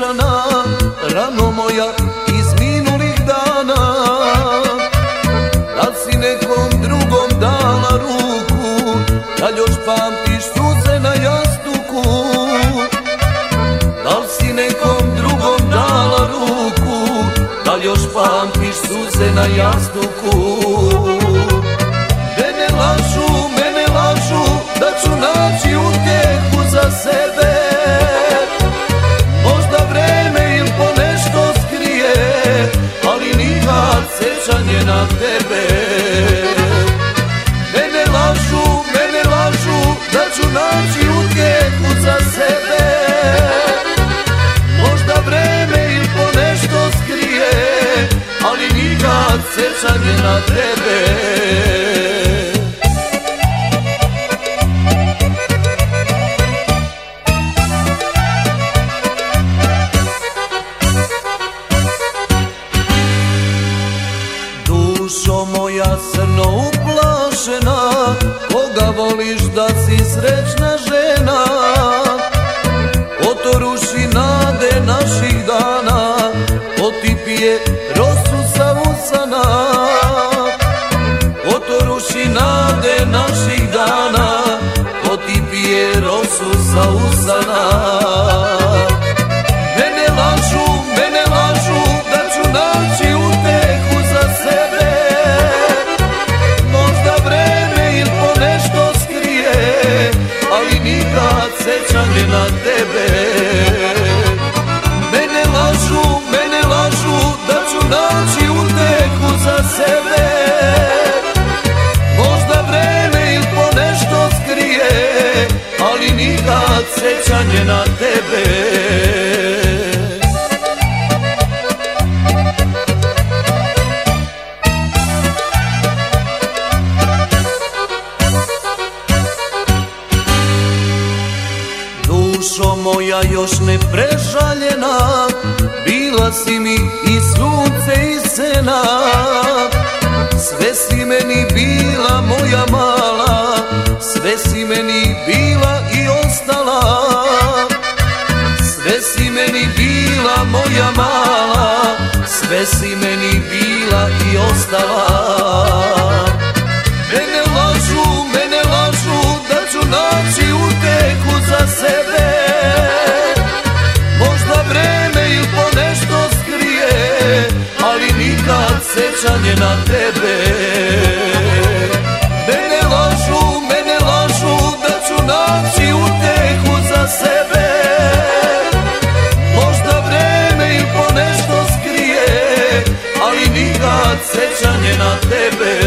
sunčana, rano moja iz minulih dana. Da li si nekom drugom dala ruku, da li još pamtiš suze na jastuku? Da li si nekom drugom dala ruku, da li još pamtiš suze na jastuku? Mene lažu da ću naći utjehu za sebe. Možda vreme il po nešto skrije, ali nikad sećanje na tebe. Mene lažu da ću naći utjehu za sebe. Možda vreme il po nešto skrije, ali nikad sećanje na tebe. Dušo moja crno uplašena, koga voliš da si srećna žena? Ko to ruši nade naših dana, ko ti pije rosu sa usana? Ko to ruši nade naših dana, ko ti pije rosu sa usana? Mene lažu da ću naći utehu za sebe. Možda vreme il po nešto skrije, ali nikad sećanje na tebe. Mene lažu da ću naći utehu za sebe. Možda vreme il po nešto skrije, ali nikad sećanje na tebe. Dušo moja još ne prežaljena, bila si mi i sunce i sena. Sve si meni bila moja mala, sve si meni bila i ostala. Sve si meni bila moja mala, sve si meni bila i ostala. Mene lažu da ću naći utehu za sebe. Možda vreme il po nešto skrije, ali nikad sećanje na tebe. Mene lažu da ću naći utehu za sebe. Možda vreme il po nešto skrije, ali nikad sećanje na tebe.